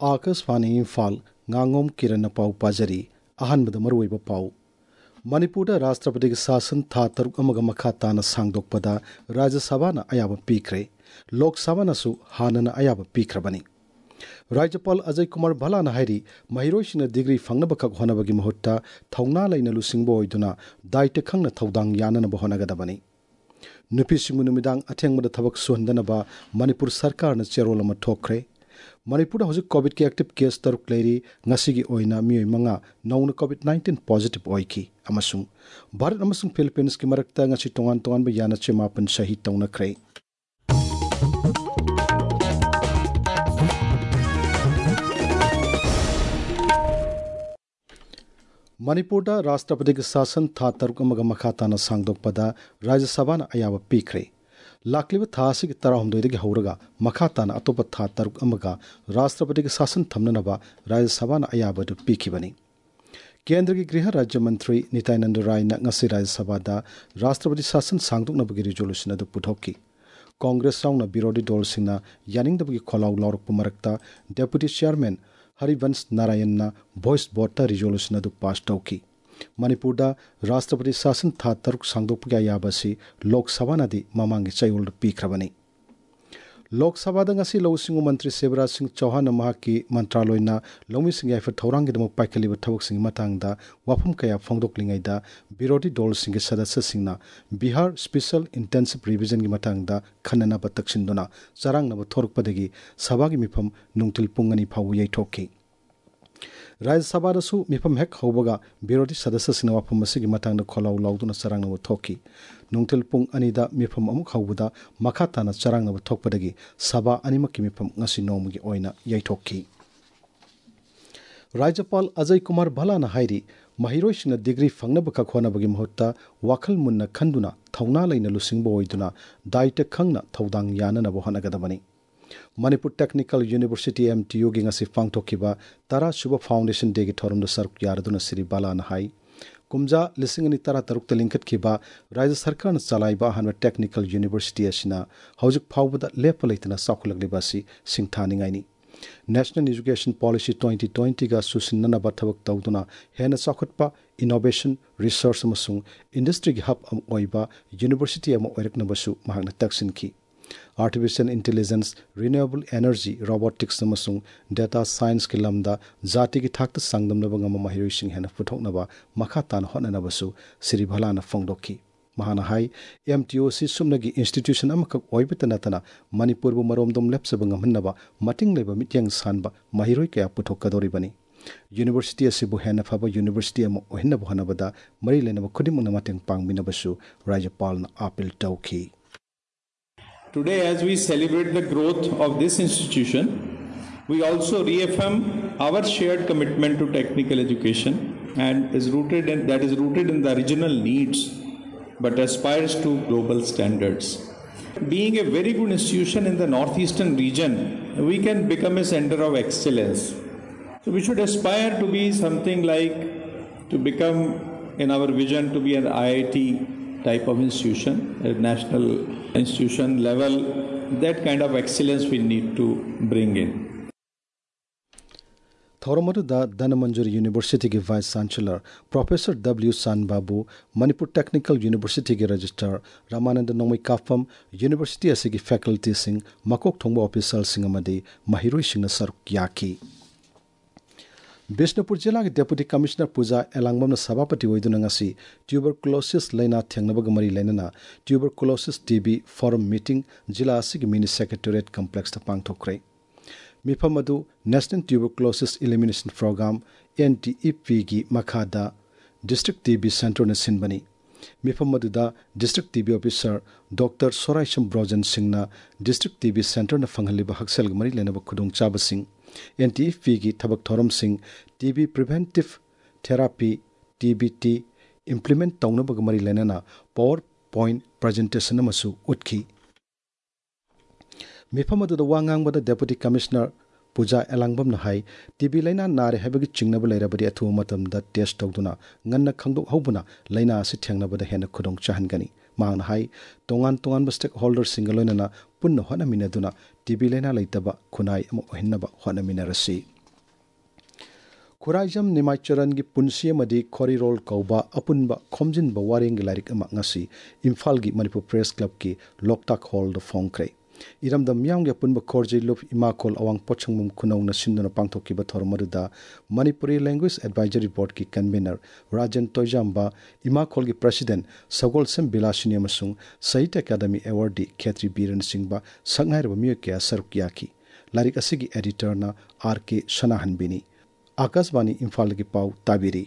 Akashvani Imphal ngangom kiran pau pajari ahanbada maruiba pau Manipur राष्ट्रपति के शासन था तरुक अमगा मखा ताना सांगदोकपदा राज्य सभा ना अयाब पीखरे लोक सभा नसु हानना अयाब पीखरबनी राज्यपाल अजय कुमार भलाना हाइरी महिरोइसिना डिग्री फंगनबखक होनबगी महुत्ता थौना लैना लुसिंगबो ओइदुना दायित्व खंगना थौदांग याननबो होनगदबनी नुपिसिंगु नुमिदांग अथेंगमदा थबक सुहंदनबा मणिपुर सरकार ना चेरोल अमा थोखरे मणिपुर हौजिक कोविड के एक्टिव केस तरुक लेरी ngasiगी ओइना मियोय मंगा नौना कोविड-19 पॉजिटिव ओइकी अमसुंग भारत अमसुंग फिलिपींस की मरकता ngasi तोंगान तोंगान बा याना चेमापन शहीद तौनखरे मणिपुर राष्ट्रपति के शासन था तरुक अमगा मखा ताना सांगदोकपदा राज्य सभा ना अयाब पीखरे लाखलिब थासी की तरह हौरगा मखा ताना अतोप था तरुक अमगा राष्ट्रपति के शासन थमननबा राज्य सभा ना अयाब पीखिबनी केंद्र की गृह राज्य मंत्री नित्यानंद राय ना ngasi राज्य सभा दा राष्ट्रपति शासन सांगदोकनबगी रिजोल्यूशन अदु पुथोकी कांग्रेस साउना विरोधी दल सिंगना यानिंगदबगी खोलाव लौरक मरकता डेप्यूटी चेयरमैन हरिवंश नारायण ना वॉइस वोट रिजोल्यूशन अदु पास तौकी मणिपुर राष्ट्रपति शासन था तरुक सांगदोकपगी अयाबसी लोक सभा नदी ममांगी चयोल पीखरबनी लोक सभा ngasi लौसिंग मंत्री शिवराज सिंह चौहान की मंत्रालयना लौमिसिंग याइफर थौरांगीदम पाइखलिब थबकसिंग मतंगदा वाफम कया फोंगदोकलिंगैदा विरोधी दल सिंह सदस्य सिंगना बिहार स्पेशल इंटेंसिव रिविजन की मतंगदा खन्ननब तक्सिंदुना चरांगनब थोरकपदगी सभागी मिफम नुंगतिल पुंगनी फाउ यैथोकी राज्य सभा मिफम हेक हौबगा विरोधी सदस्य सिंह वाफम की मतंग खोलाव लौदुना चरांगनब थोकी नुंगतिल पुंग अनिदा मिफम अमुक हौबदा मखा ताना चरांगनब थोकपदगी सभा अनिमकी मिफम ngasi नोमगी ओइना यैथोकी राज्यपाल अजय कुमार भलाना हाइरी महिरोइसिना डिग्री फंगनबखक होनबगी महुत्ता वाखल मुन्ना खंदुना थौना लैना लुसिंगबो ओइदुना दायित्व खंगना थौदांग याननबो होनगदबनी मणिपुर टेक्निकल यूनिवर्सिटी MTU की ngasi पांगथोकिबा तारा सुब फाउंडेशन डे की थोरमद सरक यारदुना श्री बालाना हाई कुमजा लिसिंगनी तारा तरुक लिंकत किबा राज्य सरकार चलाइबा हन टेक्निकल यूनिवर्सिटी असिना हौजिक फाउबदा लेप लेतना साखुलगलिबासी सिंथानिंगाइनी नेशनल एजुकेशन पॉलिसी 2020 का सुसिन्ननबा थबक तौदुना हेना चाखुटपा इनोवेशन रिसर्च अमसुंग इंडस्ट्री की हब ओइबा यूनिवर्सिटी अम ओइरकनबसु महागना तक्सिनकी artificial intelligence renewable energy robotics अमसुंग डेटा साइंस के लमदा जाति की थाक्त संगदमनबा ngam महिरोइसिंग हेना फुथोकनबा मखा तान होननबसु श्री भलाना फोंगदोकी महाना हाई MTOC सुमनगी इंस्टीट्यूशन अमकक ओइबत नतना मणिपुर बु मरोमदम लेप्सबा ngамहन्नबा मटिंग लेबा मित्यंग सानबा महिरोइ कया पुथोकदोरिबनी यूनिवर्सिटी असिबु हेना फबा यूनिवर्सिटी अम ओहिनबा हनबदा मरि लेनबा खुदिमंगना मतेंग पांगमिनबसु राज्यपालना अपील तौकी Today, as we celebrate the growth of this institution, we also reaffirm our shared commitment to technical education and is rooted in the regional needs, but aspires to global standards. Being a very good institution in the northeastern region, we can become a center of excellence. So we should aspire to be something like, to become in our vision to be an IIT type of institution, a national institution level. That kind of excellence we need to bring in. थौरमरुदा Dhanamanjuri university के vice chancellor professor W. Sanbabu Manipur technical university के registrar Ramananda नोंगमै काफम यूनिवर्सिटी असिगी faculty सिंह मकोक थोंबा ऑफिसर सिंह अमदी महिरोइ सिंह सरक याकी बिष्णुपुर जिला के डेप्यूटी कमिश्नर पूजा एलांगबम सभापति होइदुना ngasi ट्यूबरकुलोसिस लैना थेंगनबग मरी लैनना ट्यूबरकुलोसिस TB फोरम मीटिंग जिला असिगी मिनी सेक्रेटेरिएट कॉम्प्लेक्स ता पांगथोखरे मिफम अदु national tuberculosis elimination programme NTEP की मखादा डिस्ट्रिक्ट TB सेंटर ने सिनबनी मिफम अदुदा district TB officer doctor Soraisham Brojen सिंहना डिस्ट्रिक्ट TB सेंटर ने फंगलिबा हक्सल मरी लेनब खुदुंग चाबसिंग NTEP की थबक थोरम सिंह TB preventive therapy TBT implement तौनबग मरी लेनना पावर पॉइंट प्रेजेंटेशन अमसु उठकी मिफम अदुदा वांगांगबदा डेप्यूटी कमिश्नर पूजा एलांगबम हाई TB लैना नारे हैबगी चिंगनब लेरबदी अथु मतमदा टेस्ट तौदुना ngannna khangdok hobuna laina asi thengnabada hena khudong chahangani मांगना हाई तोंगान तोंगान स्टेक होल्डर सिंगलोइना पुन्न होना मिनदुना TB लेना लेतबा खुनाई अमु ओहिन्नबा होना मिनरसी खुराइजम निमाइचरन की पुनसी मदी खोरीरोल कौबा अपुनबा खोमजिनबा वारेंग लाइरिक अमा ngasi इम्फाल की मणिपुर प्रेस क्लब की लोकताक हॉल द फोंख्रे इरमदम मियाम के पुनबा खोरजे लुप इमाकोल अवांग पोचंगमुम खुनौना सिंदना पांगथोकिबा थोरमरुदा मणिपुरी लैंग्वेज एडवाइजरी बोर्ड की कन्वीनर राजन तोयजाम्बा इमाकोल की प्रेसिडेंट सगोल सेम बिलासिनी अमसुंग साहित्य अकादमी अवार्डी खेत्री बीरन सिंहबा संगहाइरबा मियो के सरक याकी लाइरिक असिगी एडिटर ना आर.के. सनाहनबिनी आकाशवाणी इम्फाल की पाव ताबिरी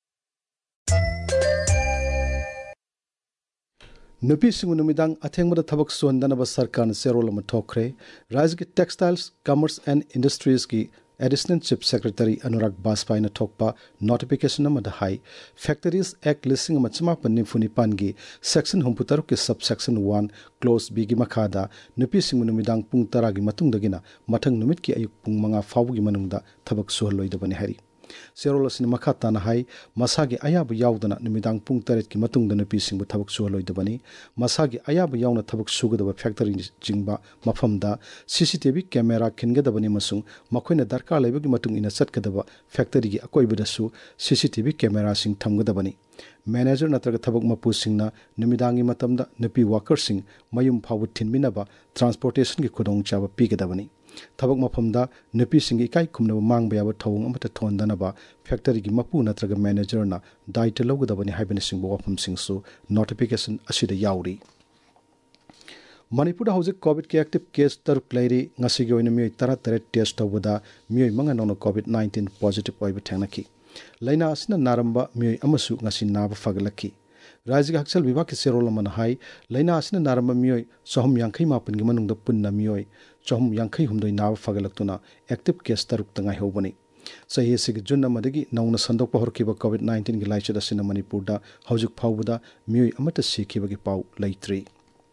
नुपीसिंग नुमिदांग अथेंगमदा थबक सोंदनबा सरकार ने सेरोल अमा थोखरे राज्य की टेक्सटाइल्स कॉमर्स एंड इंडस्ट्रीज की additional chief secretary Anurag Bajpai थोकपा नोटिफिकेशन हाई फैक्टरीज एक्ट लिसिंग मचमापन निफुनिपान की सेक्शन 63 के सब सेक्शन 1 क्लोज बी की मखादा नुपीसिंग नुमिदांग पुंग 10 की मतुंगदगिना मथंग नुमित की अयुक पुंग 5 फाउगी मनुंगदा थबक सुहलोइदबने हरी सेरोल असिन मखा ताना हाई मसागी अयाब यावदना निमिदांग पुंग 3 की मतुंगदा नुपीसिंग थबक सुहलोइदबनी मसागी अयाब यावना थबक सुगदब फैक्टरी जिंगबा मफमदा सीसीटीवी कैमरा खिनगदबनी मसुंग मखोइना दरकार लेबगी मतुंग इना चटकदब फैक्टरी की अकोइबदसु सीसीटीवी कैमरा सिंग थमगदबनी मैनेजर नत्रग थबक मपुसिंगना निमिदांगी मतमदा नुपी वर्कर्सिंग मयुम फाव थिनमिनबा ट्रांसपोर्टेशन की खुदोंग चाबा पीगदबनी थबक मफमदा नुपीसिंग इकाई खुमनब मांगबा याबा थौंग अमता थोंदनबा फैक्टरी की मपु नत्रग मैनेजर ना दायित्व लौगदबनी हाइबनिसिंग वफमसिंगसु नोटिफिकेशन असिदा याउरी मणिपुर हौजिक कोविड के एक्टिव केस 3 लेरी ngasi ओइना मिय 13 टेस्ट तौबदा मिय मंगा नौना कोविड 19 पॉजिटिव ओइबा थेंगनकी लाइना असिना नारंबा मिय अमसु ngasi नाब फगलकी राज्य हक्सल विभाग के सेरोल मन हाई लाइना असिना नारंबा मिय 359 की मनुंगदा पुन्ना मिय 359 नाब फगलक्तुना एक्टिव केस 3 तंगाई होबनी सही से जून अमदगी नौना संदोक होरखिबा कोविड 19 की लाइचद असिना मणिपुरदा हौजिक फाउबदा मिय अमता सिखिबगी पाउ लैत्री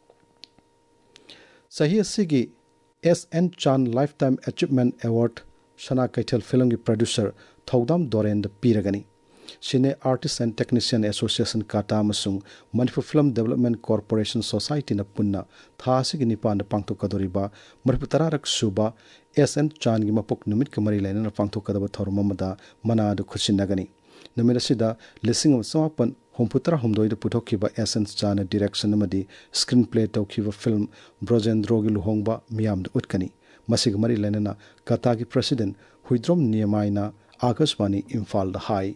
सही असिगी S N. Chand lifetime achievement award Sana Keithel film की प्रोड्यूसर थौदाम दोरेन पीरगनी cine artist and technician association काटा मसुंग Manipur film development corporation society न पुन्ना थासिगी निपान पांगथोकदोरिबा मणिपुर 13 सुबा एस.एन. चान की मपुक नुमित कमरी लाइना पांगथोकदब थौरममदा मनाद खुसिनगनी नुमित असिदा लिसिंग समापन हुमपुतरा हुमदोइद पुथोखिबा एस.एन. चान डायरेक्शन मदी स्क्रीन प्ले तौखिबा फिल्म ब्रोजेंद्रो की लुहोंगबा मियामद उठकनी मसिग मरी लाइना कता की प्रेसिडेंट हुइद्रोम नियमाइना आकाशवाणी इम्फाल हाई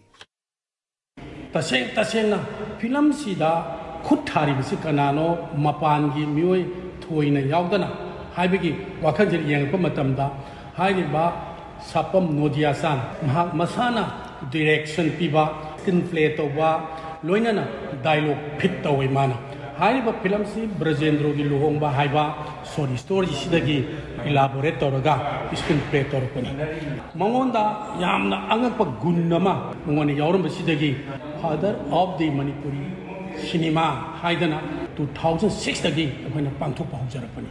तसेंग फिल्म सिदा खुद थारिबसि कनानो मपान की मियोय थोइना यावदना हाइबगी वाखंजे येंगप मतमदा हाइरिबा सापम नोदिया सान मसाना डायरेक्शन पीबा स्क्रीन प्ले तौबा लोइना डायलॉग फिट तौय माना हाइरिबा फिल्म सि ब्रजेंद्रो की लुहोंगबा हाइबा सॉरी स्टोरी सिदगी इलाबोरेट तौरगा स्क्रीन प्ले तौरपनी मंगोंदा यामना अंगप गुन्नमा मंगोनी यावरम सिदगी father of the Manipuri cinema हाइदना 2006 दगी अखोइना पांथोकपा हौजरपनी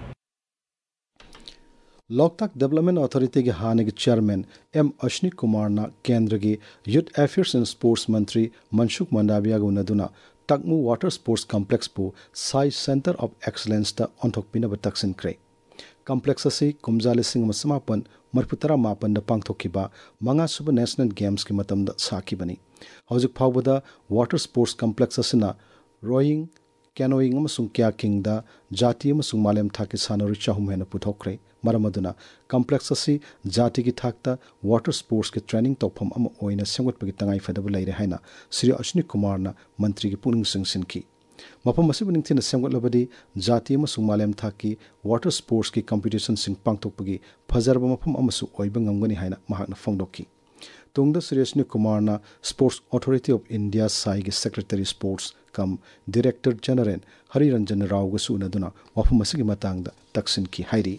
लोकताक डेवलपमेंट अथॉरिटी के हाने के चेयरमैन एम अश्विनी कुमार ना केंद्र की यूथ अफेयर्स एंड स्पोर्ट्स मंत्री मनसुख मंडाविया गुनदुना तकमु वाटर स्पोर्ट्स कॉम्प्लेक्स पु साई सेंटर ऑफ एक्सलेंस ता ऑन्थोकपिनब तक्सिनक्रे कॉम्प्लेक्स असी कुमजा लिसिंग समापन मरपुतरा मापन दा पांगथोकिबा मंगा सुब नेशनल गेम्स की मतमदा साकिबनी हौजिक फावबदा वाटर स्पोर्ट्स कॉम्प्लेक्स असिना रोइंग कैनोइंग अमसुंग क्याकिंग दा जाति अमसुंग मालेम थाकी सानोरी चाहुम हेना पुथोक्रे मरमदुना कॉम्प्लेक्स असी जाति की थाकता वाटर स्पोर्ट्स के ट्रेनिंग तौफम अम ओइना सेंगोटपगी तंगाई फदब लैरे हैना श्री अश्विनी कुमार ना मंत्री की पुनिंग सिंसिनकी मफम असिबु निंगथिना सेंगोटलबदी जाति अमसुंग मालेम थाकी वाटर स्पोर्ट्स की कॉम्पिटिशन सिंग पांगथोकपगी फजरब मफम अमसु ओइबा ngamgani haina mahakna phongdokki tungda Shri Ashwini Kumar ना sports authority of India SAI के secretary sports cum director general Hariranjan Rao गसु नदुना मफम असिगी मतंगदा तक्सिन की हाइरी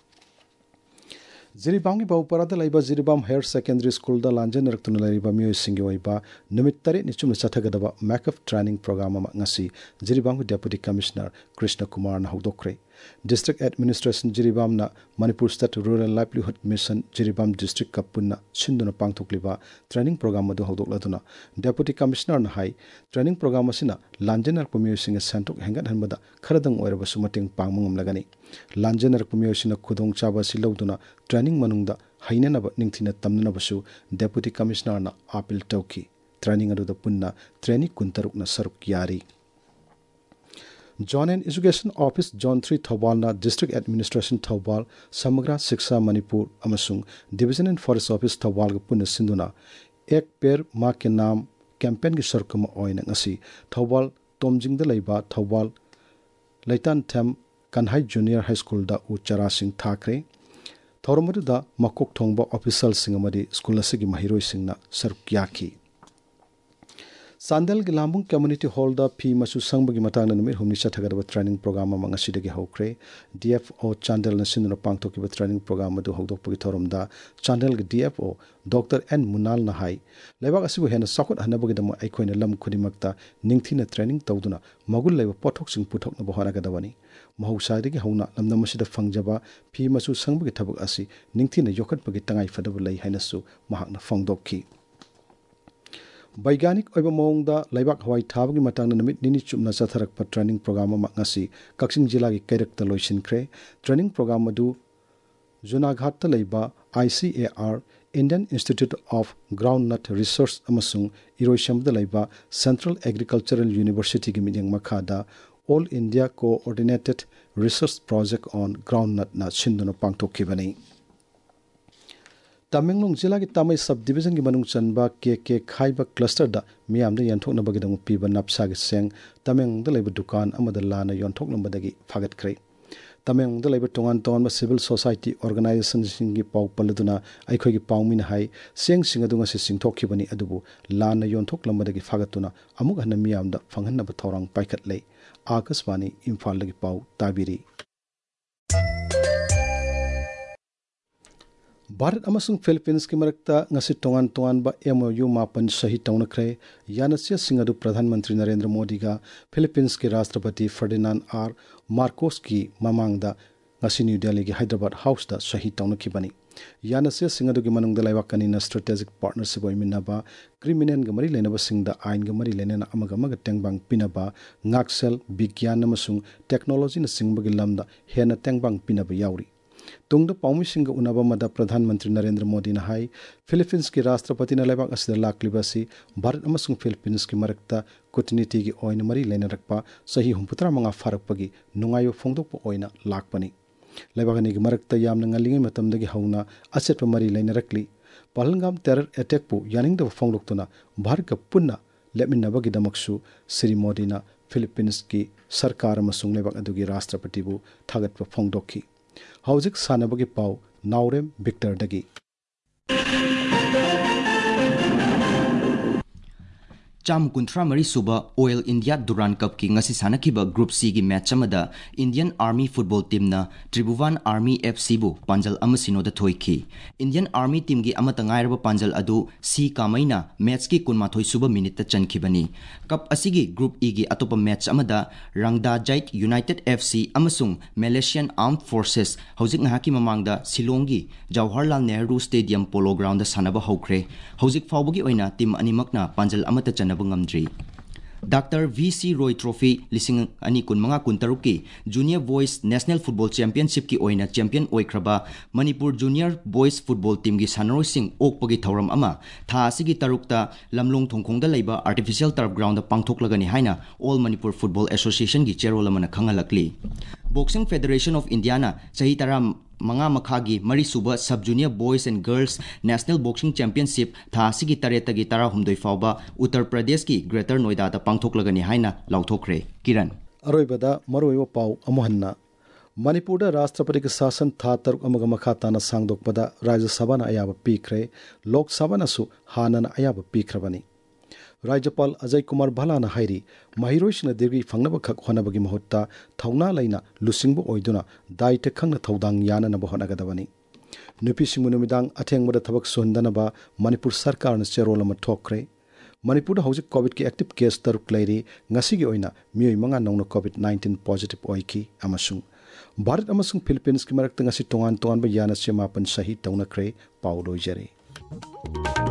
जिरीबाम की बाउपरादा लाइबा जिरीबाम हायर सेकेंडरी स्कूल दा लांजन रक्तुन लाइबा मियो सिंगे ओइबा निमित 3 निचुम चथगदबा makeup training programme ngasi Jiribam के डेप्यूटी कमिश्नर कृष्ण कुमार ना हौदोक्रे डिस्ट्रिक्ट एडमिनिस्ट्रेशन जिरीबाम ना Manipur state rural livelihood mission Jiribam district का पुन्ना सिंदुना पांगथोकलिबा ट्रेनिंग प्रोग्राम मदु हौदोकलदुना डेप्यूटी कमिश्नर ना हाई ट्रेनिंग प्रोग्राम असिना लांजन रक्पु मियो सिंगे सेंटोक हेंगत हनबदा खरदंग ओइरबसु मतेंग पांगमंगम लगनी लांजन रक्पु मियो सिना खुदोंग चाबा सिलौदुना ट्रेनिंग मनुंगदा hainanaba ningthina tamnanabasu Deputy Commissioner na appeal tauki training adu da punna training kuntaruk na saruk yari John and Education Office John 3 Thawbal na District Administration Thawbal Samagra Shiksha Manipur amasung Division and Forest Office Thawbal ga punna sinduna ek per ma ke naam campaign gi sarkama oina ngasi Thawbal Tomjing da leiba Thawbal Laitan Tham Kanhai Junior High School da uchara sing thakre Thawramadu da makok thongba official singamadi school asigi mahiroi singna sarukyaki Sandal Gilambung Community Hall da P Masu Sangbagi Matang Numir Humnisha Tagadaba training program among Asidagi Hokre, DFO Chandel Nasin Pangtoki training program to Hogdopagi Thorum da, Chandel DFO, Dr. N. Munal Nahai, Levagasibu Hen Sokot Hanabagam Equine Lam Kudimakta, Ningtina training Tauduna, Magul Level Potoxing Putok Nabohanagadavani, Mahusadi Hona, Namnamasida Fangjaba, P Masu Sangbagi Tabak Asi, Ningtina Yokat Pagitangai Fadabulay Hinasu, Mahakna Fangdoki. Baiganik oiba mongda laibak hawai thabagi matangna namit nini chumna chatharakpa training program ama ngasi Kaksing jila gi kairakta loisinkhre training program adu Junaghat ta leiba ICAR Indian Institute of Groundnut Research amasung Iroishamda leiba Central Agricultural University gi minyang makhada All India Coordinated Research Project on Groundnut na sinduna pangthokkibani Tamenglong jila ki Tamai subdivision ki manung chanba KK Khaiba cluster da miyam da yanthokna bagidang piba napsa gi seng Tameng da leiba dukan amada lana yanthokna badagi phagat kre Tameng da leiba tongan tongan civil society organization singi pau paladuna aikhoi gi pawmin hai seng singadunga se singthokkibani adubu lana yanthokla badagi phagatuna amuk hana miyam da phanghanna ba thorang paikhat lei Akaswani Imphal lagi pau tabiri Bharat amasung Philippines ki marakta ngasi tongan ba MOU mapan sahi taunakre yanasya singadu Pradhan Mantri Narendra Modi ga Philippines ki Rashtrapati Ferdinand R Marcos ki mamangda ngasi New Delhi ki Hyderabad House da sahi taunakibani yanasya singadu ki manungda laibakani na strategic partnership oiminaba criminal ga mari lenaba singda ain ga mari lenena amaga tengbang pinaba ngaksel bigyan amasung technology na singbagi lamda hena tengbang pinaba yauri Tungda Paumishinga Unaba Mada Pradhan Mantri Narendra Modi na hai Philippines ki Rashtrapati na laibak asida laklibasi Bharat amasung Philippines ki marakta kutniti gi oina mari lena rakpa sahi humputra manga farakpagi nungayo phongdokpa oina lakpani laibagani gi marakta yamna ngalingai matamdagi hauna asetpa mari lena rakli Pahalgam terror attack pu yaningda phongdoktuna Bharat ka punna lepminnabagi damaksu Sri Modi na Philippines ki sarkar amasung laibak adugi Rashtrapati bu thagatpa phongdokki Hauzik sanabagi pau Naurem Victor dagi Cham Kuntra Mari Suba Oil India Duran Cup ki ngasi sanakiba Group C gi match amada Indian Army football team na Tribhuvan Army FC bu panjal amasino da thoiki Indian Army team gi amata ngairaba panjal adu C kamaina match ki kunmathoi suba minute ta chankibani cup asigi Group E gi atopa match amada Rangda Jait United FC amasung Malaysian Armed Forces hauzik ngahaki mamangda Silongi Jawaharlal Nehru Stadium Polo Ground da sanaba hokre hauzik fawbagi oina team animakna panjal amata Dr. V.C. Roy Trophy lising ani kun mga kuntaruki Junior Boys National Football Championship ki oina champion oikraba Manipur Junior Boys Football Team gi sanaroi sing okpagi thauram ama tha asigi tarukta lamlong thongkhongda leiba artificial turf ground da pangthoklagani haina All Manipur Football Association gi chairol amana khangalakli Boxing Federation of India na sahi taram Manga Makhagi Mari Suba Sub Junior Boys and Girls National Boxing Championship tha asigi taretagi tara humdoi fawba Uttar Pradesh ki Greater Noida da pangthoklagani haina lauthokre Kiran Aroibada maroiwa pau amohanna Manipur da Rashtrapati ki sasan tha taruk amaga makhatana sangdokpada Rajya Sabha na ayaba pikre Lok Sabha na su hanana ayaba pikrabani Rajapal Ajay Kumar Bhalana hairi Mahiroishna dirgi fangnaba khak honabagi mahutta thauna laina lusingbu oiduna daite khangna thaudang yana na bohana gadawani Nupi singmu numidang athengmada thabak sondanaba Manipur sarkar na cherol ama thokre Manipur hauzik COVID ki active case taruk lairi ngasi gi oina mioi manga nongna COVID-19 positive oiki amasung Bharat amasung Philippines ki marakta ngasi tongan ba yana se mapan sahi tauna kre pauloi jare